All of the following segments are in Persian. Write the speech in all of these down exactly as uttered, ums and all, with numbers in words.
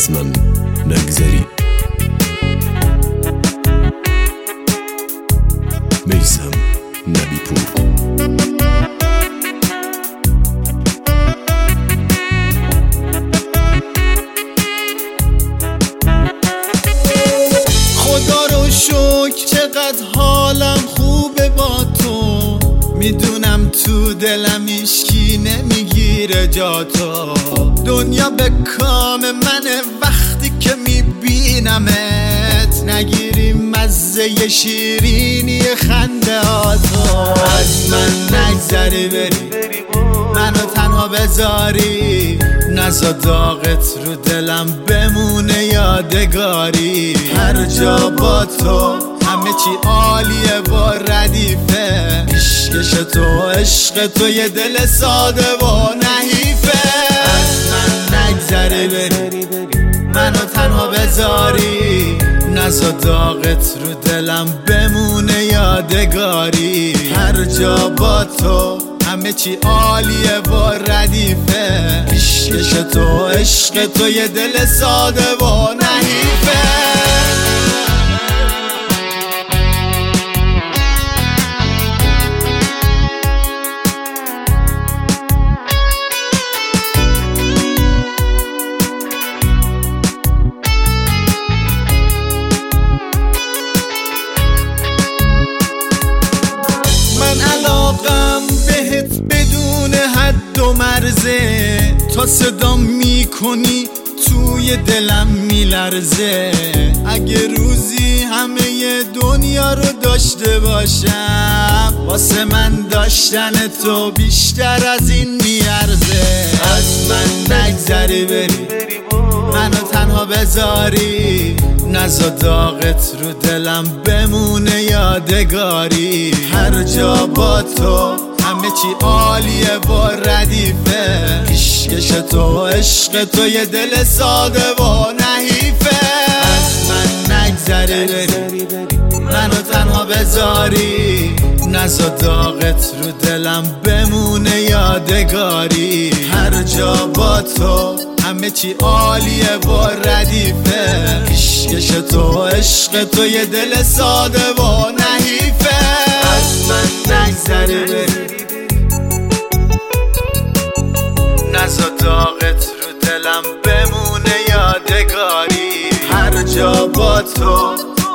از من نگذری. میثم نبی پور. خدا رو شکر چقدر حالم خوبه با تو، میدونم تو دلم هیچکی نمیگیره جا تو. دنیا به کام منه وقتی که میبینمت، نگیری مزه شیرینی خنده ها تو. از من نگذری بری منو تنها بذاری، نزا داغت رو دلم بمونه یادگاری. هر جا با تو همه چی عالیه و ردیفه، عشقش تو عشق تو یه دل ساده و نحیفه. از من نگذری بری منو تنها بذاری، نزا داغت رو دلم بمونه یادگاری. هر جا با تو همه چی عالیه و ردیفه، عشقش تو عشق تو یه دل ساده و نحیفه. من علاقم بهت بدون حد و مرزه، تا صدا میکنی توی دلم میلرزه. اگه روزی همه دنیا رو داشته باشم، واسه من داشتن تو بیشتر از این میارزه. از من نگذری بری منو تنها بذاری، نزا داغت رو دلم بمونه یادگاری. هر جا با تو همه چی عالیه و ردیفه، عشقش تو عشق تو یه دل ساده و نحیفه. از من نگذری بری منو تنها بذاری، نزا داغت رو دلم بمونه یادگاری. هر جا با تو همه چی عالیه و ردیفه، عشقش تو عشق تو یه دل ساده و نحیفه. از من نگذری بری نزا داغت رو دلم بمونه یادگاری. هر جا با تو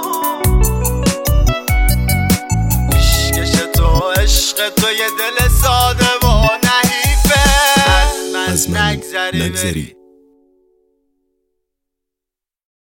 عشقش تو عشق تو یه دل ساده و نحیفه. از من نگذری بری